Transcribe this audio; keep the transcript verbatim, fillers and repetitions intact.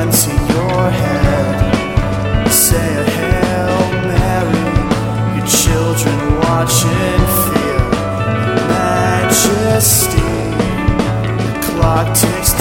gun to your head. Say a Hail Mary, your children watch in fear and majesty. The clock ticks